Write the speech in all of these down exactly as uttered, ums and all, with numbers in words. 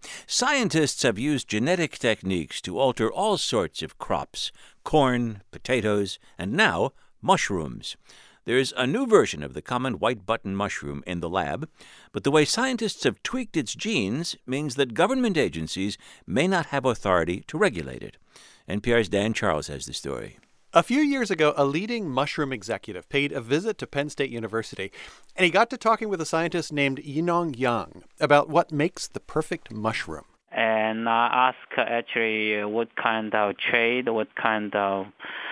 Scientists have used genetic techniques to alter all sorts of crops: corn, potatoes, and now mushrooms. There's a new version of the common white button mushroom in the lab, but the way scientists have tweaked its genes means that government agencies may not have authority to regulate it. N P R's Dan Charles has the story. A few years ago, a leading mushroom executive paid a visit to Penn State University, and he got to talking with a scientist named Yinong Yang about what makes the perfect mushroom. And I asked actually what kind of trade, what kind of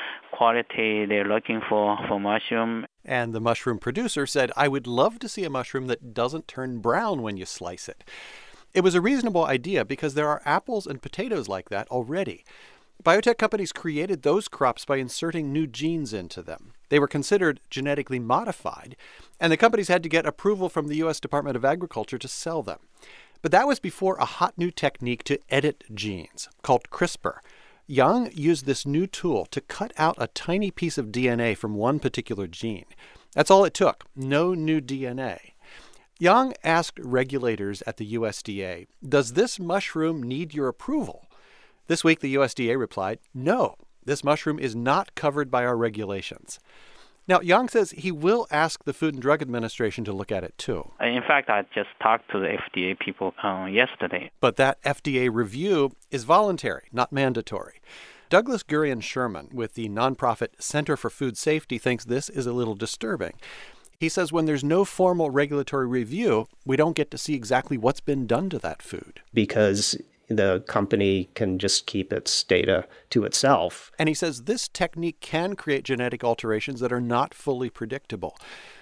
quality they're looking for for mushroom. And the mushroom producer said, I would love to see a mushroom that doesn't turn brown when you slice it. It was a reasonable idea because there are apples and potatoes like that already. Biotech companies created those crops by inserting new genes into them. They were considered genetically modified, and the companies had to get approval from the U S Department of Agriculture to sell them. But that was before a hot new technique to edit genes called CRISPR. Yang used this new tool to cut out a tiny piece of D N A from one particular gene. That's all it took, no new D N A. Yang asked regulators at the U S D A, does this mushroom need your approval? This week, the U S D A replied, no, this mushroom is not covered by our regulations. Now, Yang says he will ask the Food and Drug Administration to look at it, too. In fact, I just talked to the F D A people uh, yesterday. But that F D A review is voluntary, not mandatory. Douglas Gurian Sherman with the nonprofit Center for Food Safety thinks this is a little disturbing. He says when there's no formal regulatory review, we don't get to see exactly what's been done to that food. Because the company can just keep its data to itself. And he says this technique can create genetic alterations that are not fully predictable.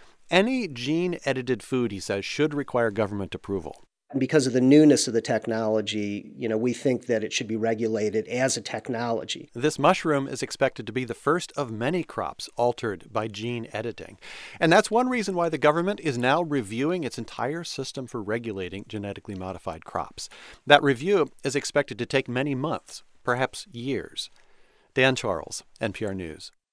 Any gene-edited food, he says, should require government approval. And because of the newness of the technology, you know, we think that it should be regulated as a technology. This mushroom is expected to be the first of many crops altered by gene editing. And that's one reason why the government is now reviewing its entire system for regulating genetically modified crops. That review is expected to take many months, perhaps years. Dan Charles, N P R News.